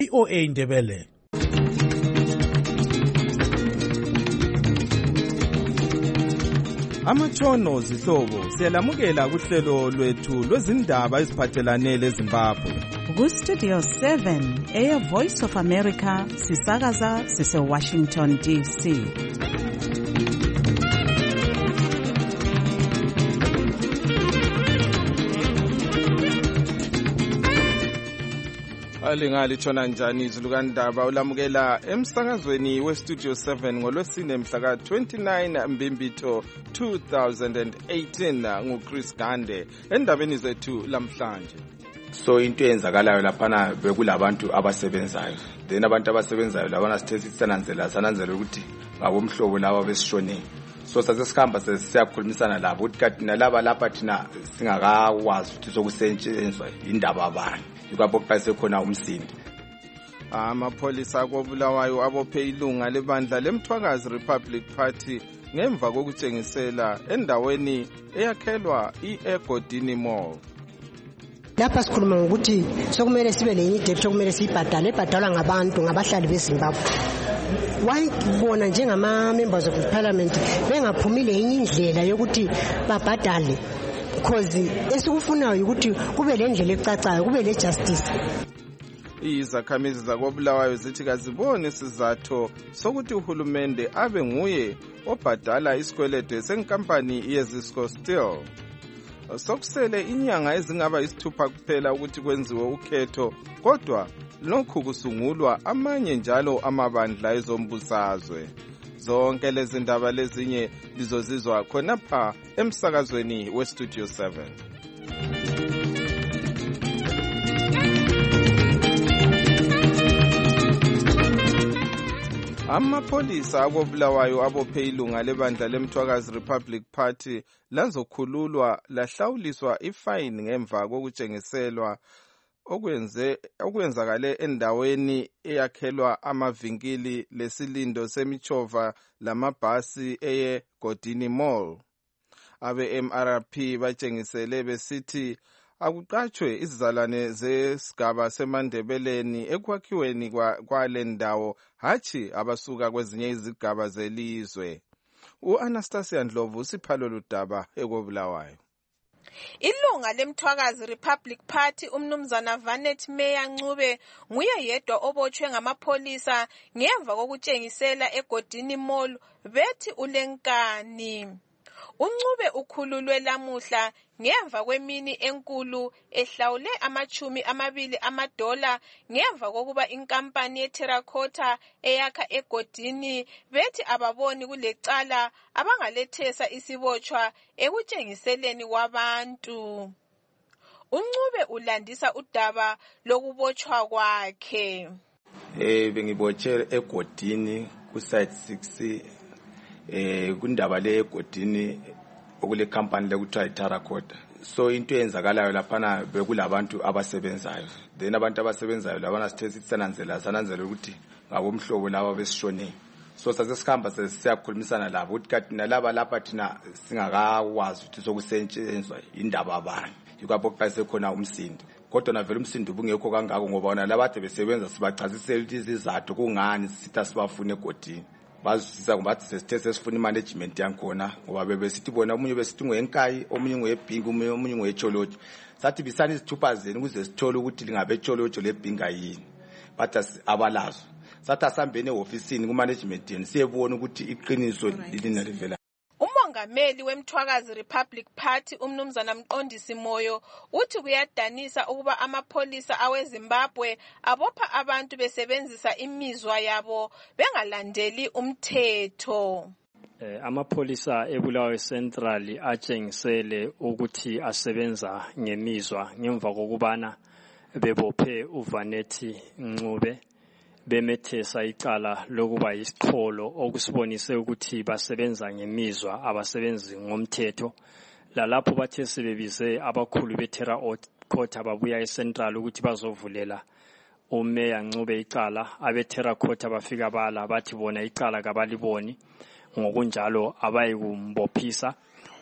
VOA Indebele. Amatshono zihlobo siyalamukela kuhlelo lwethu lwezindaba eziphathelane leZimbabwe. Ku-Studio 7 Air Voice of America sisakaza sise-Washington DC. Alingalitshona njani izulu kandaba ulamukela emsakazweni we-Studio 7 ngolwesine mhla ka-29 Mbimbitho 2018 nguChris Gande endabeni zethu lamhlanje. So into eyenzakalayo laphana bekulabantu abasebenzayo, then abantu abasebenzayo labana sithethe sananzela ukuthi ngabomhlobo laba besishoneni. So sasesikhamba sesiyakhulumisana labo ukuthi kanti nalaba lapha thina singakwazi ukuthi sokusetshenziswa indaba abani yikho bese khona umsindi. Amapholisa koBulawayo abophe ilunga lebandla leMthwakazi Republic Party ngemva kokutshengisela endaweni eyakhelwa iEgodini Mall. Lapha sikhuluma ngokuthi sokumele sibe lenye idebt okumele siyibhadale ebhadalwa ngabantu ngabahlali beZimbabwe. Wayibona njengama members of parliament bengaphumile enye indlela yokuthi babhadale because esikufunayo ukuthi kube lendlela ecacayo kube le justice. Izakhamizi zakoBulawayo zithi kaziboni isizathu sokuthi uhulumende abe nguye obhadala isikweletu senkampani yeZisco Steel. Sokusele inyanga ezingaba isithupha kuphela ukuthi kwenziwe ukhetho, kodwa lokhu kusungulwa amanye njalo amabandla ezombusazwe. Zonke lezi ndaba lezinye lizozizwa khonapha emsakazweni we-Studio 7. Amapholisa akoBulawayo abophe ilunga lebandla leMthwakazi Republic Party lazokhululwa lahlawuliswa ifine ngemva kokutshengiselwa okwenzakale endaweni eyakhelwa amavinkili lesilindo semichova lamabhasi eyeGodini Mall. Abe-MRP batshengisele besithi akuqatshwe izizalwane zesigaba seMandebeleni ekwakhiweni kwale ndawo, hatshi abasuka kwezinye izigaba zelizwe. U-Anastasia Ndlovu usiphalo ludaba ekoBulawayo. Ilunga leMthwakazi Republic Party umnumzana Vanet Meya Ncube nguye yedwa obotshwe ngamapholisa ngemva kokutshengisela eGodini Mall bethi ulenkani. UNcube ukhululwe lamuhla ngemva kwemini enkulu ehlawule $20 ngemva kokuba inkampani yeTerracotta eyakha eGodini bethi ababoni kulecala abangalethesa isibotshwa ekutshengiseleni kwabantu. UNcube ulandisa udaba lokubotshwa kwakhe. Bengibotshwe eGodini ku-site 6 kundaba le eGodini okule company lekuthiwa iTerracotta. So into eyenzakalayo laphana bekulabantu abasebenzayo, then abantu abasebenzayo labana sithethe sananzela ukuthi ngabomhlobo laba besishoneni. So sasesikhamba sesiyakhulumisana labo ukuthi kanti nalaba lapha thina singakwazi ukuthi sokusetshenziswa indaba abani yikho bese khona umsindi. Kodwa navele umsindi ubungekho kangako ngoba bona labathe besebenza sibachazisela izizathu kungani sitha sibafune eGodini. Bazisisa ngobathi sesithe sesifuna imanagement yankhona ngoba bebesithi bona omunye besithi ngoyenkayi omunye ngoyebhinga omunye ngoyecholotsho. Sathi bisani izithupha zenu ukuze sithole ukuthi lingabe echolotsho lebhinga yini. Bathi abalazo. Sathi asambene eofisini kumanagement yenu siyebona ukuthi iqiniso lilina livela. Umongameli weMthwakazi Republic Party umnumzana Mqondisi Moyo uthi kuyadanisa ukuba amapholisa aweZimbabwe abopha abantu besebenzisa imizwa yabo bengalandeli umthetho. Amapholisa eBulawayo Central atshengisele ukuthi asebenza ngemizwa ngemva kokubana bebophe uVanethi Ncube bemethesa icala lokuba yisiqholo okusibonise ukuthi basebenza ngemizwa abasebenzi ngomthetho. Lalapho bathe sebebize abakhulu beTerracotta babuya eCentral ukuthi bazovulela uMeya Ncube icala. AbeTerracotta bafika bala bathi bona icala kabaliboni, ngokunjalo abayikumbophisa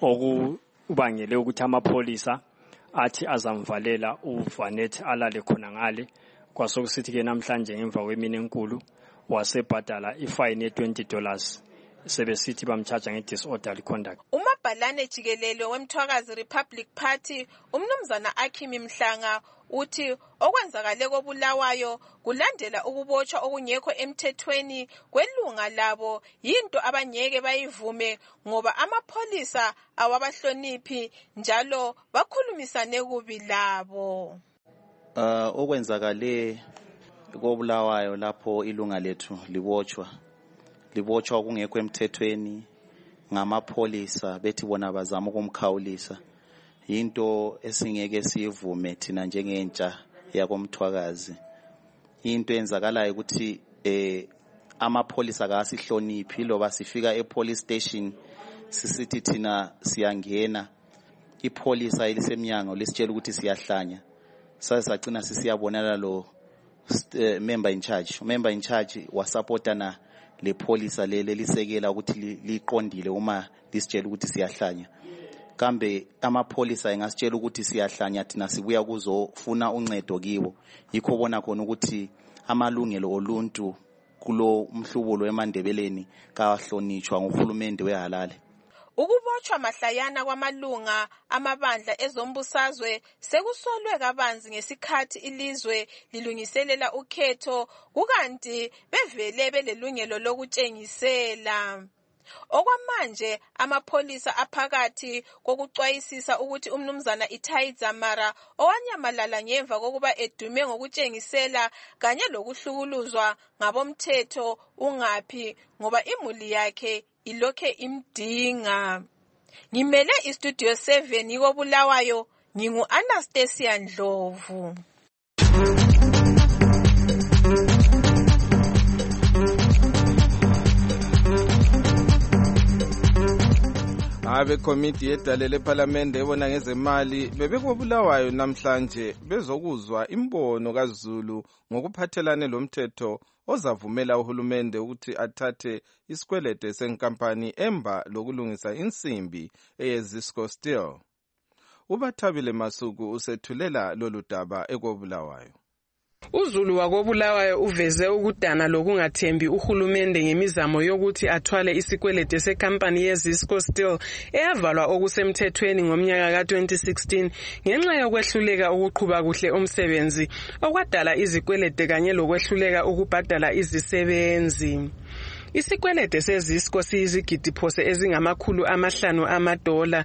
okubangele ukuthi amapholisa athi azamvalela uVanethi alale khona ngale kwasokusithi ke namhlanje ngemva kwemini enkulu wasebhadala ifine ye$20 sebesithi bamcharge nge-disorderly conduct. Umabhalane jikelele wemthwakazi Republic Party umnumzana Akhimi Mhlanga uthi okwenzakale koBulawayo kulandela ukubotshwa okungekho emthethweni kwelunga labo yinto abanyeke bayivume ngoba amapholisa awabahloniphi njalo bakhulumisane kubi labo. Okwenzakale koBulawayo lapho ilunga lethu libotshwa okungekho emthethweni ngamapholisa bethi bona bazama ukumkhawulisa. Into esingeke siyivume thina njengentsha yakomthwakazi. Into enzakalayo ukuthi amapholisa akasihloniphi loba sifika epolice station sisithi thina siyangena ipolisa elisemnyango lisitshela ukuthi siyahlanya. Sasagcina sisiyabonana lo member in charge wasupportana le polisa lele lisekela ukuthi liqondile uma lisitshela ukuthi siyahlanya. Kambe amapholisa engasitshela ukuthi siyahlanya thina sibuya kuzofuna uncedo kibo. Yikho bona khona ukuthi amalungelo oluntu kulo umhlubulo eMandebeleni kahlonitshwa nguhulumende wehalale. Ukubotshwa mahlayana kwamalunga amabandla ezombusazwe sekusolwe kabanzi ngesikhathi ilizwe lilungiselela ukhetho kukanti bevele belelungelo lokutshengisela. Okwamanje amapholisa aphakathi kokucwayisisa ukuthi umnumzana Itai Dzamara owanyamalala ngemva kokuba edume ngokutshengisela kanye lokuhlukuluzwa ngabomthetho ungaphi ngoba imuli yakhe ilokhe imdinga. Ngimele iStudio 7 koBulawayo ngingu Anastasia Ndlovu. Abekomiti yedale lePhalamende ebona ngezemali bebekobulawayo namhlanje bezokuzwa imbono kaZulu ngokuphathelane lomthetho ozavumela uhulumende ukuthi athathe isikwelede senkampani emba lokulungisa insimbi eyeZisco Steel. uBathabile Masuku usethulela lolu daba ekobulawayo. uZulu wakoBulawayo uveze ukudana lokungathembi uhulumende ngemizamo yokuthi athwale isikwelede sekampani yeZisco Steel eyavalwa okusemthethweni ngomnyaka ka-2016 ngenxa yokwehluleka ukuqhuba kuhle umsebenzi okwadala izikwelede kanye lokwehluleka ukubhadala izisebenzi. Isikwelede seZisco siyizigidi phose $500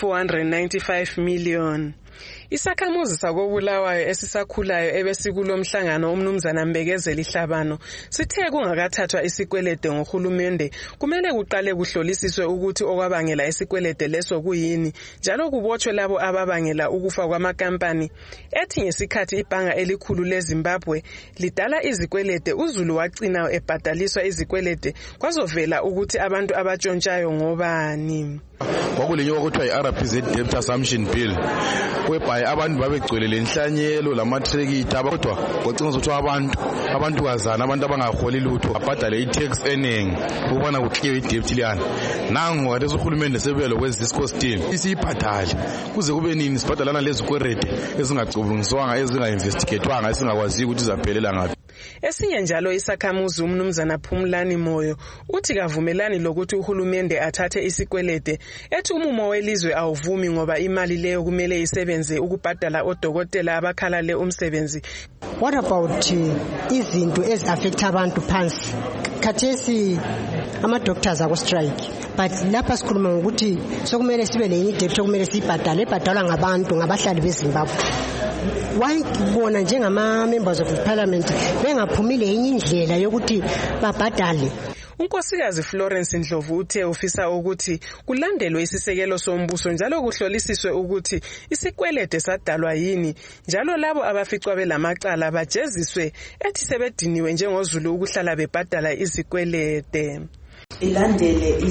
$495 million. Isakhamuzi sakobulawayo esisakhulayo ebesikulomhlangano umnumzana Mbekezeli Hlabano sithe kungakathathwa isikwelede ngohulumende kumele kuqale kuhlolisiswe ukuthi okwabangela isikwelede leso kuyini njalo kubotshwe labo ababangela ukufa kwamakampani. Ethi ngesikhathi ibhanga elikhulu leZimbabwe lidala izikwelede uZulu wagcina ebhadaliswa izikwelede kwazovela ukuthi abantu abatshontshayo ngobani. Kwakulenywa okuthiwa yi-RPZ Debt Assumption Bill whereby abantu babegcwele lenhlanyelo lamatrekita kodwa kwagcina ukuthi abantu kazana abantu abangaholi lutho abhadale i-tax eningi ukubana kukhiwe i-debt liyana. Nangu kade uhulumende sebuya lokweZisco Steel isiyibhadale kuze kube nini sibhadalana lezi kwerede ezingacubungiswanga ezinga-investigatwanga esingakwaziyo ukuthi izaphelela ngaphi. Esinye njalo isakhamuzi umnumzana Phumlani Moyo uthi kavumelani lokuthi uhulumende athathe isikwelede ethi umumo welizwe awuvumi ngoba imali leyo kumele isebenze ukubhadala odokotela abakhalale umsebenzi. What about izinto ezi-affect abantu phansi? Khathesi ama-doctors ako-strike but lapha sikhuluma ngokuthi sokumele sibe lenye idebt okumele siyibhadale ebhadalwa ngabantu ngabahlali beZimbabwe. Why bona njengama-members of parliament bengaphumile enye indlela yokuthi babhadale? Unkosikazi Florence Ndlovu uthe ufisa ukuthi kulandelwe isisekelo sombuso njalo kuhlolisiswe ukuthi isikwelede sadalwa yini njalo labo abaficwa belamacala bajeziswe ethi sebediniwe njengoZulu ukuhlala bebhadala izikwelede. Ilandele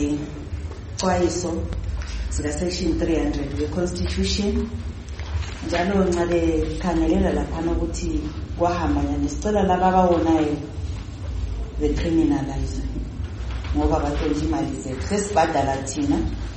izixwayiso zika section 300 we-Constitution njalo ncabe khangelela lapha ukuthi kwahambanya nesicelo laba abawonayo the criminalize ngoba bathola imali zethu sesibhadala thina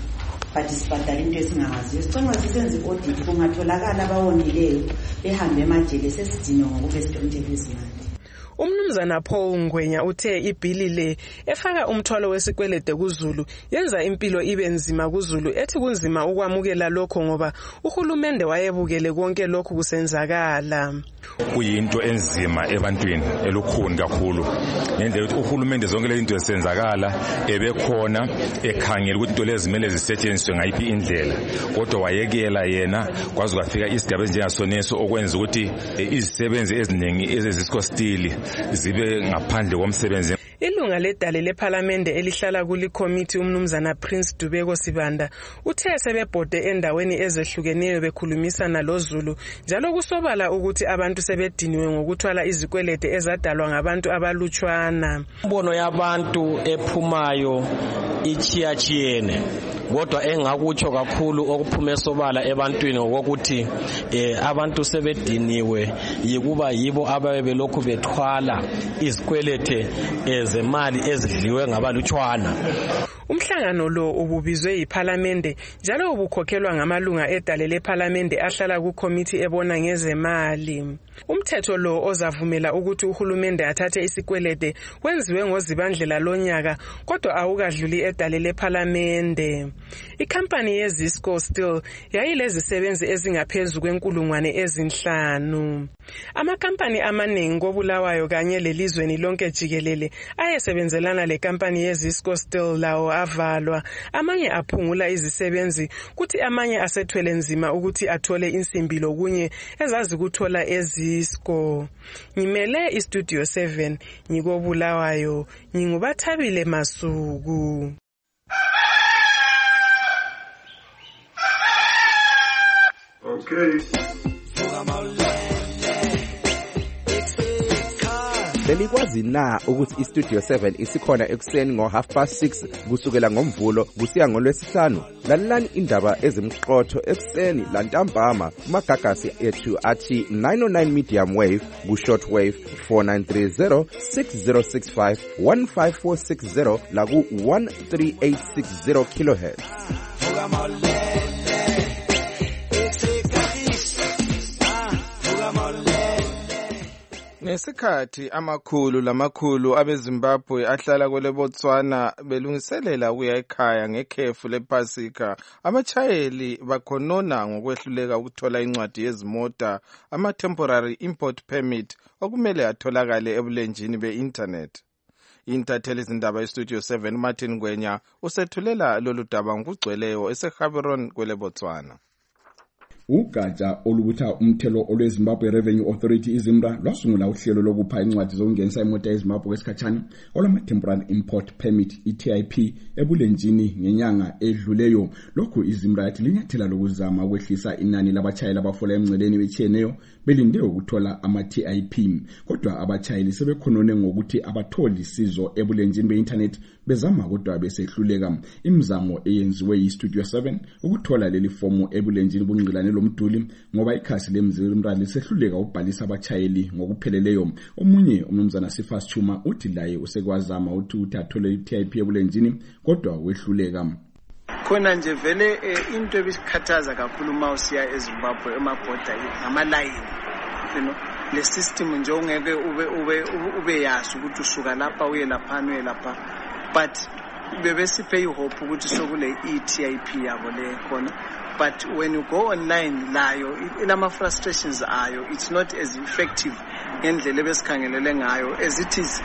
but sibhadala into esingaziyo. Sicela sisenze i-audit kungatholakala abawonileyo behambe emajele sesidinwe ngokube sidonthele izimali. Umnumzana Paul Ngwenya uthe ibhili le efaka umthwalo wesikwelede kuZulu yenza impilo ibe nzima kuZulu ethi kunzima ukwamukela lokho ngoba uhulumende wayebukele konke lokho kusenzakala. Kuyinto enzima ebantwini elukhuni kakhulu ngendlela ukuthi uhulumende zonke le zinto ezisenzakala ebekhona ekhangela ukuthi into lezi zimele zisetshenziswe ngayiphi indlela, kodwa wayekela yena kwaze kwafika isigaba esinjengasoneso okwenza ukuthi izisebenzi eziningi ezizisco steel zibe ngaphandle komsebenzi. Ilunga ledale lePhalamende elihlala kulikomiti umnumzana Prince Dubeko Sibanda uthe sebebhode endaweni ezehlukeneyo bekhulumisana loZulu njalo kusobala ukuthi abantu sebediniwe ngokuthwala izikwelede ezadalwa ngabantu abalutshwana. Imbono yabantu ephumayo ichiyachiyene kodwa engakutsho kakhulu okuphuma esobala ebantwini ngokuthi abantu sebediniwe yikuba yibo ababe belokhu bethwala izikwelede zemali ezidliwe ngabalutshwana. Umhlangano lo ububizwe yiPhalamende njalo ubukhokhelwa ngamalunga edale lePhalamende ahlala kukomiti ebona ngezemali. Umthetho lo ozavumela ukuthi uhulumende athathe isikwelede wenziwe ngozibandlela lonyaka kodwa awukadluli edale lePhalamende. Ikhampani yeZisco Steel yayilezisebenzi ezingaphezulu kwenkulungwane ezinhlanu. Amakampani amaningi koBulawayo kanye lelizweni lonke jikelele ayesebenzelana lekampani yeZisco Steel lawo avalwa, amanye aphungula izisebenzi kuthi amanye asethwele nzima ukuthi athole insimbi lokunye ezazikuthola eZisco. Ngimele iStudio 7 ngikobulawayo, ngingubathabile Masuku. Okay. Belikwazi na ukuthi iStudio 7 isikhona ekuseni ngo6:30 kusukela ngomvulo kusiya ngolwesihlanu? Lalelani indaba ezimqotho ekuseni lantambama kumagagasi ethu athi 909 medium wave ku-short wave 4930 6065 15460 la ku-13860 kilohertz. Ngesikhathi amakhulu lamakhulu abeZimbabwe ahlala kwele Botswana belungiselela ukuya ekhaya ngekhefu lePasika, abachayeli bakhonona ngokwehluleka ukuthola incwadi yezimota ama-temporary import permit okumele atholakale ebulenjini be-internet. Intatheli izindaba eStudio 7 Martin Ngwenya usethulela lolu daba ngokugcweleyo eseGaborone kwele Botswana. Ugatsha olubutha umthelo olweZimbabwe Revenue Authority iZIMRA lwasungula uhlelo lokupha incwadi zokungenisa imota eZimbabwe kwesikhatshana olama-temporary import permit i-TIP ebulenjini ngenyanga edluleyo. Lokhu iZIMRA yathi linyathela lokuzama ukwehlisa inani labachayeli abafola emngceleni betshiyeneyo belinde ukuthola ama-TIP, kodwa abachayeli sebekhonone ngokuthi abatholi sizo ebulenjini be-internet bezama kodwa besehluleka. Imizamo eyenziwe yiStudio 7 ukuthola leli fomu ebulenjini bungqilane lomduli ngoba ikhasi leMzimra lisehluleka ukubhalisa abachayeli ngokupheleleyo. Omunye umnumzana Sifas Chuma uthi laye usekwazama ukuthi athole i-TIP ebulenjini kodwa wehluleka. Khona nje vele into ebisikhathaza kakhulu uma usiya eZimbabwe emabhoda ngamalayini, le system nje ungeke ube yazi ukuthi usuka lapha uye lapha uye lapha, but bebesiphe ihope ukuthi sokule e-TIP yabo le khona. But when you go online layo ilama frustrations ayo, it's not as effective ngendlela ebesikhangelele ngayo as it is.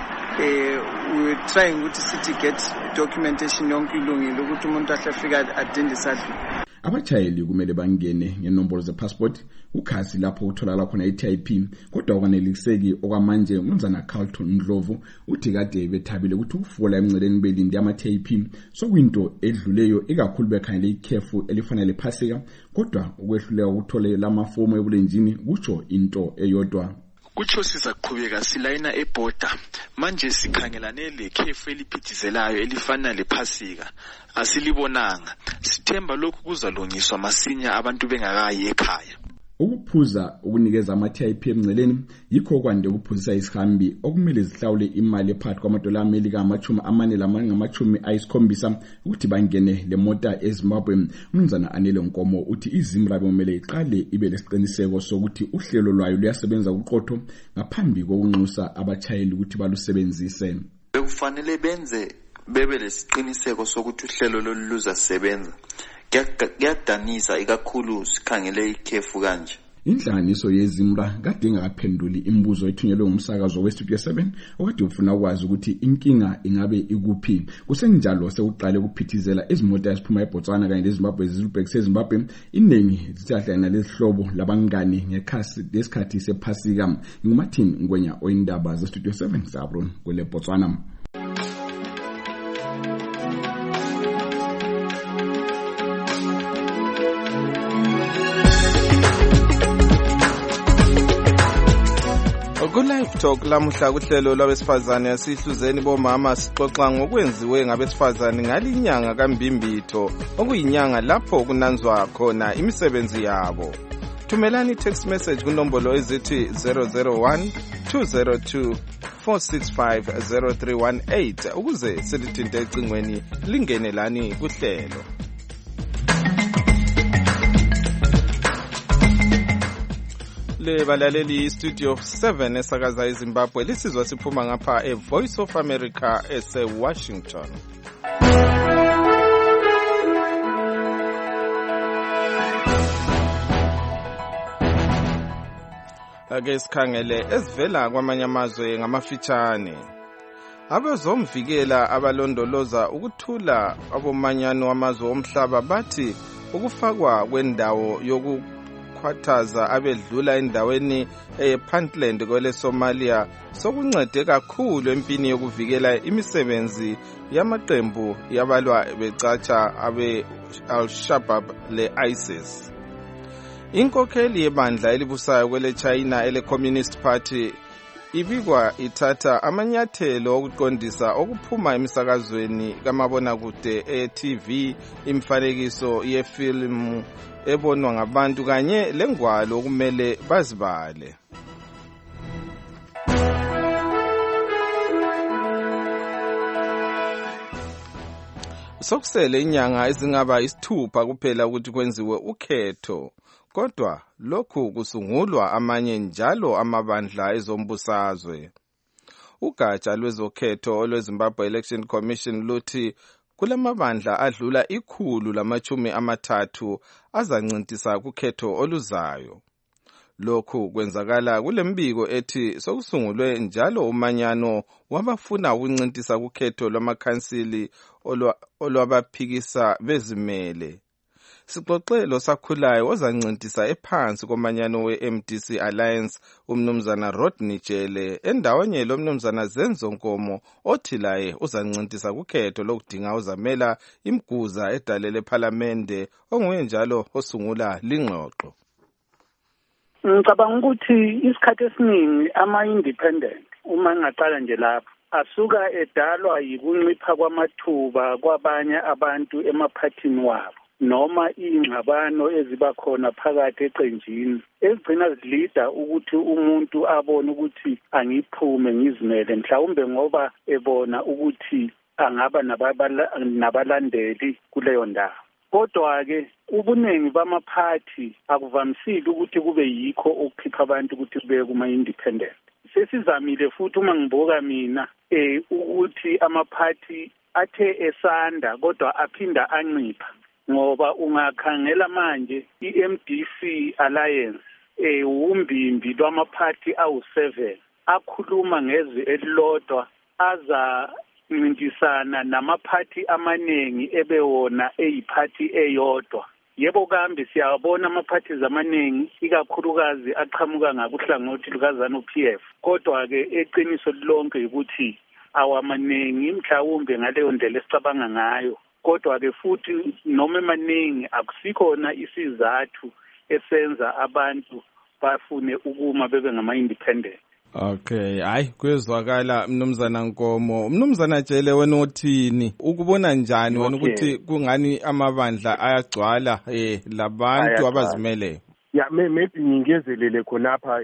We were trying to get documentation yonke ilungile ukuthi umuntu ahlafika adindisadle. Abachayeli kumele bangene ngenombolo zepassport ukhasi lapho utholakala khona i-TIP, kodwa okwaneliseki okwamanje umnumzana Carlton Ndlovu uthi kade bethabile ukuthi ukufola emngceleni belinde ama-TIP sokuyinto edluleyo ikakhulu bekhangele ikhefu elifanele lePasika, kodwa ukwehluleka ukuthola lamafomu ebulenjini kutsho into eyodwa. Kutsho sizaqhubeka silayina ebhoda manje sikhangelane lekhefu eliphithizelayo elifana lePasika asilibonanga. Sithemba lokhu kuzalungiswa masinya abantu bengakayi ekhaya. ukuphuza ukunikeza ama-TIP emngceleni yikho kwande ukuphuzisa isihambi okumele zihlawule imali ephakathi kwamadola amelika $470 ukuthi bangene le mota eZimbabwe. Umnumzana Anele Nkomo uthi iZimra kumele iqale ibe lesiqiniseko sokuthi uhlelo lwayo luyasebenza kuqotho ngaphambi kokunxusa abatshayeli ukuthi balusebenzise. Bekufanele bebe lesiqiniseko sokuthi uhlelo lolu luzasebenza. Kuyadanisa ikakhulu sikhangele ikhefu kanje. Inhlanganiso yeZimra kade ingakaphenduli imibuzo ethunyelwe ngumsakazo weStudio 7 okade ufuna ukwazi ukuthi inkinga ingabe ikuphi. Kusenjalo sekuqale ukuphithizela izimota eziphuma eBotswana kanye leZimbabwe zizibhekise seZimbabwe. Iningi zithahlana lezihlobo labangani ngesikhathi sephasika. NguMartin Ngwenya oyindaba zeStudio 7 Zabron kwele Botswana. Ku-Live Talk lamuhla kuhlelo lwabesifazane yasihluzeni bomama sixoxa ngokwenziwe ngabesifazane ngalinyanga kaMbimbitho okuyinyanga lapho kunanzwa khona imisebenzi yabo. Thumelani text message kunombolo ezithi 001 202 465 0318 ukuze silithinte ecingweni lingene lani kuhlelo. Le balaleli Studio 7 esakaza eZimbabwe lisizwa siphuma ngapha eVoice of America eseWashington. Ake sikhangele ezivela kwamanye amazwe ngamafitshane. Abezomvikela abalondoloza ukuthula abomanyano wamazwe omhlaba bathi ukufakwa kwendawo yokukhwathaza abedlula endaweni ePuntland kwele Somalia sokuncede kakhulu empini yokuvikela imisebenzi yamaqembu yabalwa becatsha abe Al-Shabaab le-ISIS. Inkokheli yebandla elibusayo kwele China ele Communist Party ibikwa ithatha amanyathelo okuqondisa okuphuma emisakazweni kamabonakude e-TV, imifanekiso yefilimu ebonwa ngabantu kanye lengwalo okumele bazibale. Sokusele inyanga ezingaba isithupha kuphela ukuthi kwenziwe ukhetho. Kodwa lokhu kusungulwa amanye njalo amabandla ezombusazwe. Ugatsha lwezokhetho olweZimbabwe Election Commission luthi kulamabandla adlula 130 azancintisa kukhetho oluzayo. Lokhu kwenzakala kulembiko ethi sokusungulwe njalo umanyano wabafuna ukuncintisa kukhetho lwamakhansili olwabaphikisa bezimele. Sixoxelo sakhulayo ozancintisa ephansi komanyano we-MDC Alliance umnumzana Rodney Jele endaweni lomnumzana Zenzo Nkomo othi laye uzancintisa kukhetho lokudinga uzamela imguza edalele eParliament onguye njalo osungula lingxoxo. Ngicabanga ukuthi isikhathi esiningi ama-independent uma ngaqala nje lapho asuka edalwa yikuncipha kwamathuba kwabanye abantu emaphathini wabo noma ingxabano eziba khona phakathi eqenjini ezigcina zilida ukuthi umuntu abone ukuthi angiphume ngizimele mhlawumbe ngoba ebona ukuthi angaba nabalandeli kuleyo ndawo. Kodwa-ke ubuningi bamaphathi akuvamisile ukuthi kube yikho okukhipha abantu ukuthi kube kuma-independent. Sesizamile futhi uma ngibuka mina ukuthi amaphathi athe esanda kodwa aphinda ancipha. Ngoba ungakhangela manje i-MDC Alliance umbimbi lwamaphathi awu7 akhuluma ngezwi elilodwa aza ncintisana namaphathi amaningi ebewona eyiphathi eyodwa. Yebo kambe siyabona amaphathi zamaningi ikakhulukazi aqhamuka ngakuhlangothi lukaZANU-PF. Kodwa-ke eqiniso lonke ukuthi awamaningi mhlawumbe ngaleyo ndlela esicabanga ngayo. Kodwa-ke futhi noma emaningi akusikhona isizathu esenza abantu bafune ukuma bebe ngama-independent. Okay, hayi kwezwakala mnumzana Nkomo. Mnumzana Jele wena uthini? Ukubona njani wena ukuthi kungani amabandla ayagcwala labantu abazimele? Yeah, maybe ngingezelele khonapha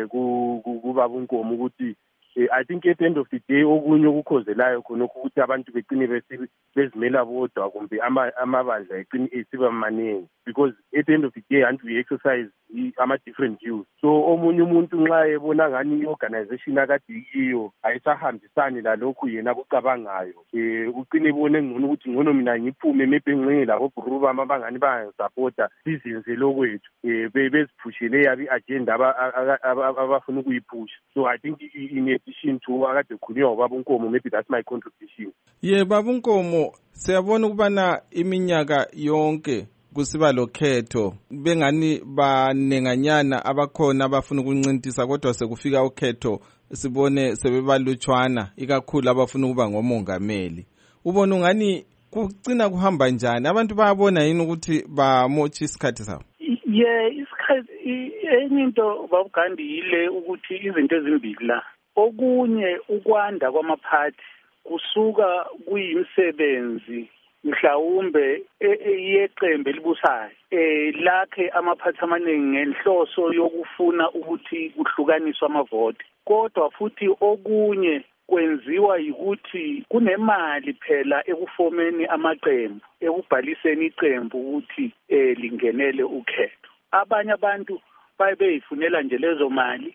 kubaba uNkomo ukuthi I think at the end of the day okunye okukhozelayo khona ukuthi abantu beqine bezimela bodwa kumbe amabandla eqine esiba maningi because at the end of the day and we exercise ama-different views. So omunye umuntu nxa ebona ngani i-organization akade iyo ayisahambisani lalokhu yena kucabangayo uqine ebone ngcono ukuthi ngcono mina ngiphume maybe ngxenye labo bhruba abangani bangisapota sizenze lokwethu beziphushele yabi agenda abafuna ukuyiphusha. So I think in addition to akade khulunywa ubaba uNkomo, maybe that's my contribution. Baba uNkomo, siyabona ukubana iminyaka yonke kusiba lokhetho bengani banenganyana abakhona abafuna ukuncintisa kodwa sekufika ukhetho sibone sebebalutshwana ikakhulu abafuna ukuba ngomongameli. Ubona ungani kucina kuhamba njani? Abantu bayabona yini ukuthi bamotsha isikhathi sabo? Isikhathi enye into babugandi yile ukuthi izinto ezimbili la. Okunye ukwanda kwamaphathi kusuka kuyimsebenzi mhlawumbe yeqembu elibusayo lakhe amaphathi amaningi ngenhloso yokufuna ukuthi kuhlukaniswe amavoti. Kodwa futhi okunye kwenziwa yikuthi kunemali phela ekufomeni amaqembu, ekubhaliseni iqembu ukuthi lingenele ukhetho. Abanye abantu bayifunela nje lezo mali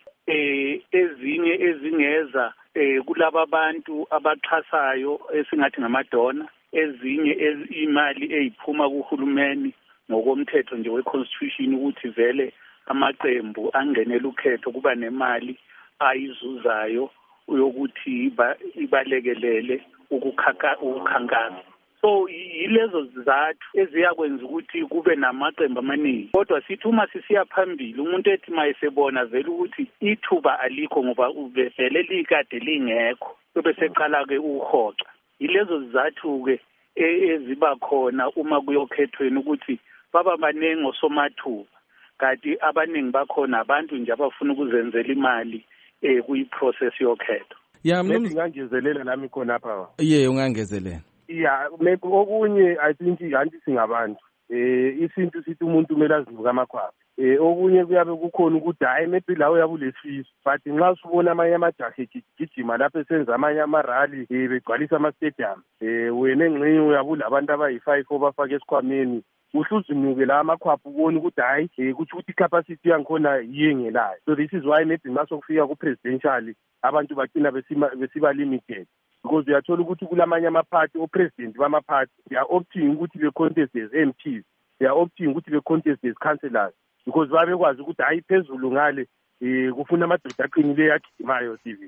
ezinye ezingeza kulabo abantu abaxhasayo esingathi ngamadona, ezinye imali eyiphuma kuhulumeni ngokomthetho nje we-constitution ukuthi vele amaqembu angenele ukhetho kuba nemali ayizuzayo yokuthi ibalekelele ukukhankasa. So yilezo zizathu eziyakwenza ukuthi kube namaqembu amaningi. Kodwa sithi uma sisiya phambili umuntu ethi mayesebona vele ukuthi ithuba alikho ngoba vele likade lingekho bese qala ke uhoxa. Yilezo zizathu ke eziba khona uma kuyokhethweni ukuthi baba baningi osomathuba kanti abaningi bakhona abantu nje abafuna ukuzenzela imali kuyiprocess yokhetho. Ngingangezelela nami khona apha. Ungangezelela. Maybe okunye I think anti singabantu isintu sithi umuntu kumele azivuka amakhwapha. Okunye kuyabe kukhona ukuthi hayi maybe la uyabulesifiso but nxa usubona amanye amajaha egijima lapho esenza amanye amarally begcwalisa ama-stadium wena engxenye uyabula abantu abayi-5 obafake esikhwameni uhluzinuke la amakhwapha ubona ukuthi hayi kuthi ukuthi i-capacity yangikhona yiyengelayo. So this is why maybe nxa sokufika ku-presidential abantu bagcina besiba limited because uyathola ukuthi kulamanye amaphathi o-president bamaphathi they are opting ukuthi be-contest as MPs, they are opting ukuthi be-contest as councillors because babekwazi ukuthi hayi phezulu ngale kufuna amadoda aqinileyo agijimayo TV.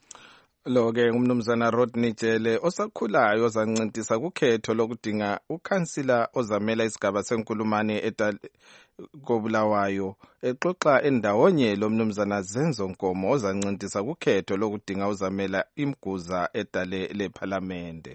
Lo-ke ngumnumzana Rodney Jele osakhulayo ozancintisa kukhetho lokudinga ukhansila ozamela isigaba senkulumane koBulawayo exoxa endawonye lomnumzana Zenzo Nkomo ozancintisa kukhetho lokudinga uzamela imguza edale lePhalamende.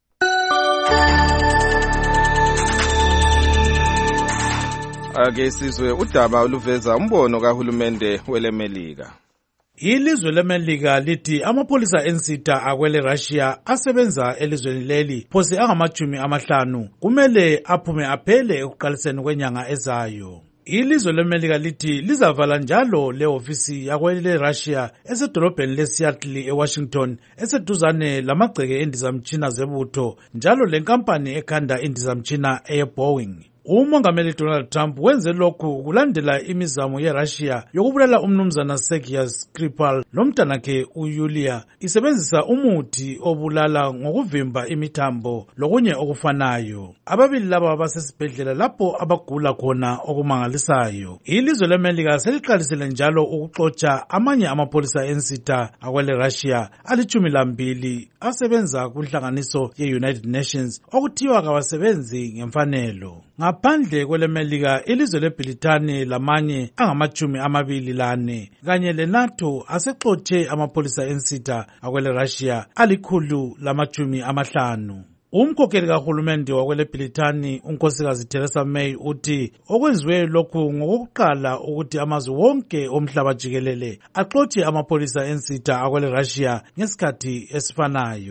Ake sizwe udaba oluveza umbono kahulumende weleMelika. Ilizwe leMelika lithi amapholisa ensitha akwele Russia asebenza elizweni leli phose angama-50 kumele aphume aphele ekuqaliseni kwenyanga ezayo. Ilizwe leMelika lithi lizavala njalo le-ofisi yakwele Russia esedolobheni leSeattle eWashington eseduzane lamagceke endizamtshina zebutho njalo lenkampani ekhanda indizamtshina eye-Boeing. Umongameli Donald Trump wenze lokhu kulandela imizamo yeRussia yokubulala umnumzana Sergei Skripal lomntanakhe uYulia isebenzisa umuthi obulala ngokuvimba imithambo lokunye okufanayo. Ababili laba basesibhedlela lapho abagula khona okumangalisayo. Ilizwe leMelika seliqalisile njalo ukuxotsha amanye amapholisa ensitha akwele Russia ali-12 asebenza kunhlanganiso ye-United Nations okuthiwa kawasebenzi ngemfanelo. Ngaphandle kweleMelika ilizwe leBritani lamanye angama-24 kanye leNATO asexotshe amapholisa ensitha akwele Russia ali-150. Umkhokheli kahulumende wakwele Britani unkosikazi Theresa May uthi okwenziwe lokhu ngokokuqala ukuthi amazwe wonke omhlaba jikelele axotshe amapholisa ensitha akwele Russia ngesikhathi esifanayo.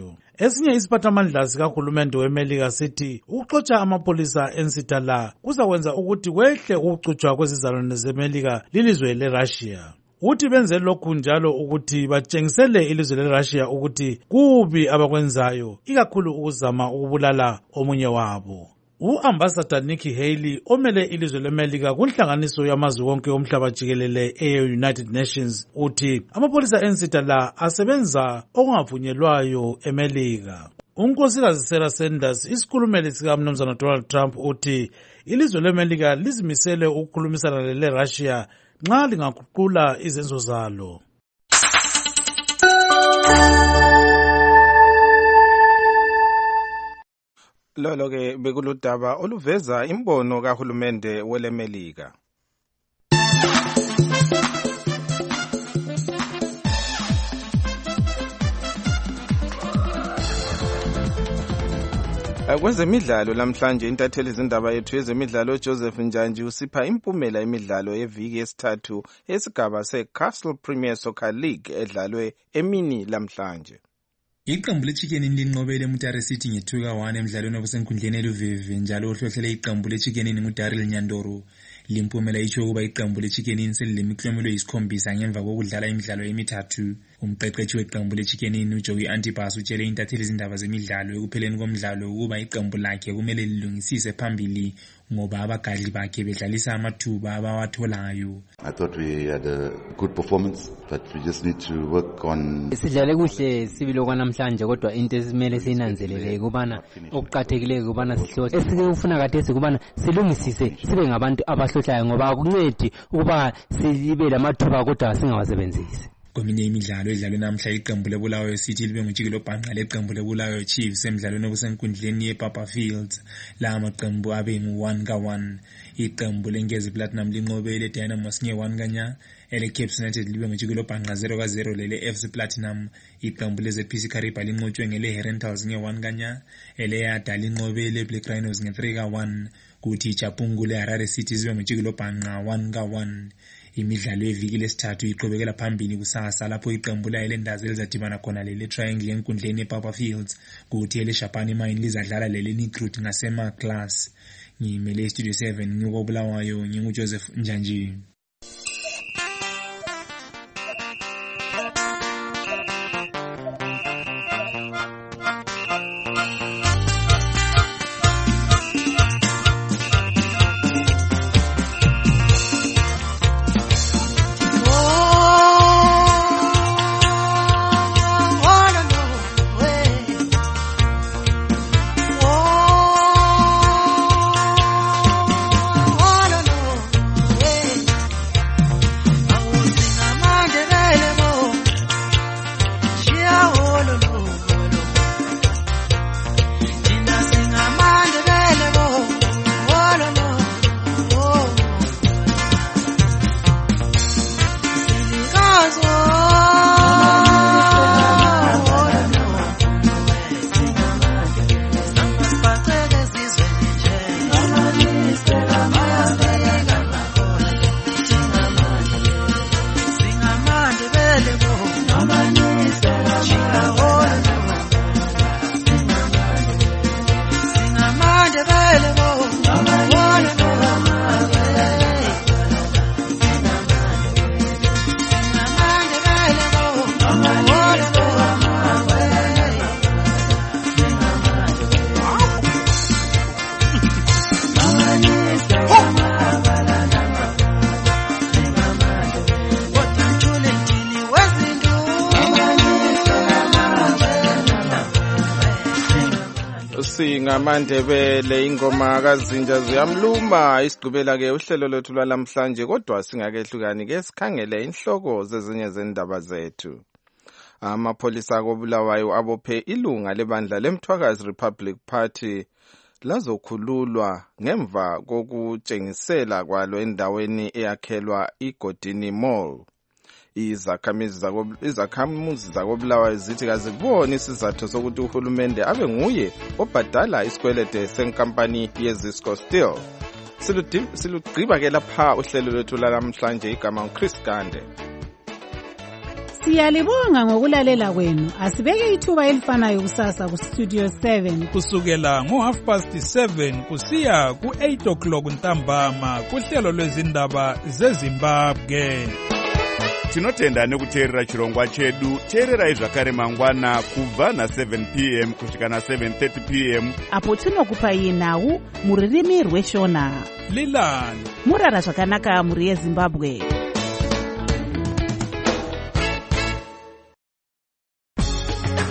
Esinye isiphathamandla sikahulumende weMelika sithi ukuxotsha amapholisa ensitha la kuzakwenza ukuthi kwehle ukuxutshwa kwezizalwane zeMelika lilizwe leRussia. Uthi benze lokhu njalo ukuthi batshengisele ilizwe leRussia ukuthi kubi abakwenzayo, ikakhulu ukuzama ukubulala omunye wabo. U-Ambassador Nikki Haley omele ilizwe leMelika kunhlanganiso yamazwe wonke omhlaba jikelele e-United Nations uthi amapholisa ensitha la asebenza okungavunyelwayo eMelika. Unkosikazi Sarah Sanders, isikhulumeli sikaMnumzana Donald Trump, uthi ilizwe leMelika lizimisele ukukhulumisana leRussia nxa lingaguqula izenzo zalo. Lolo ke bekuludaba oluveza imbono kahulumende weleMelika. Kwezemidlalo namhlanje intatheli izindaba yethu yezemidlalo Joseph Njanji usipha impumela emidlalo yeviki yesithathu esigaba seCastle Premier Soccer League edlalwe emini lamhlanje. Iqembu leChicken linqobele Mutare City nge2-1 emidlalweni obusenkundleni eluvivi njalo ohlohlele iqembu leChicken nguDarryl Nyandoro. Limpumela itsho ukuba iqembu leChicken selilemiklomelo yisikhombisa ngemva kokudlala imidlalo emithathu. Umqeqeshi weqembu leChicken uJoey Antipas utshele intatheli izindaba zemidlalo ekupheleni komdlalo ukuba iqembu lakhe kumele lilungisise phambili ngoba abagadli bakhe bedlalisa amathuba abawatholayo. I thought we had a good performance, but we just need to work on. Sidlale kuhle sibilo kwanamhlanje kodwa into esimele sinanzelele kubana okuqathekileyo kubana sihlose esikufuna kade sikubana silungisise sibe ngabantu abahlohlayo ngoba akuncedi ukuba sibe lamathuba kodwa singawasebenzisi. Kweminye imidlalo edlalwe namhla iqembu leBulawayo City libe ngujikelo bhanqa leqembu leBulawayo Chiefs emidlalweni obusenkundleni yePapa Fields. La maqembu abe ngu1-1. Iqembu leNgezi Platinum linqobele Dynamos nge1-0. Cape United libe ngujikelo bhanqa 0-0 lele FC Platinum. Iqembu leZPC Kariba linqotshwe ngele Herentals nge1-0. Yada linqobele Black Rhinos nge3-1. Kuthi Chapungule Harare City zibe ngujikelo bhanqa 1-1. Imidlalo yeviki lesithathu iqhubekela phambili kusasa lapho iqembu layelendazi elizadibana khona lele Triangle enkundleni yePapa Fields kuthi eleShapani Mine lizadlala lele Recruit ngasema class. Ngimele Studio 7 ngikobulawayo nginguJoseph Njanji. Ngamandebele ingoma kazinja ziyamluma isigqibela ke uhlelo lwethu lwalamhlanje kodwa singakehlukani ke sikhangele inhloko zezinye zendaba zethu. Amapholisa akobulawayo abophe ilunga lebandla leMthwakazi Republic Party lazokhululwa ngemva kokutshengisela kwalo endaweni eyakhelwa iGodini Mall. Izakhamuzi zakobulawayo zithi kaziboni isizathu sokuthi uhulumende abe nguye obhadala isikwelede senkampani yeZisco Steel. Silugqiba ke lapha uhlelo lwethu lalamhlanje igama uChris Gande. Siyalibonga ngokulalela kwenu. Asibeke ithuba elifanayo kusasa ku Studio 7 kusukela ngo7:30 kusiya ku8 ntambama kuhlelo lwezindaba zeZimbabwe. Tinotenda nekuteerera chirongwa chedu. Teererai zvakare mangwana kubva na7 p.m. kusvika na7:30 p.m. apo tinokupai nhau mururimi rweshona. Lilani murara zvakanaka muri yeZimbabwe.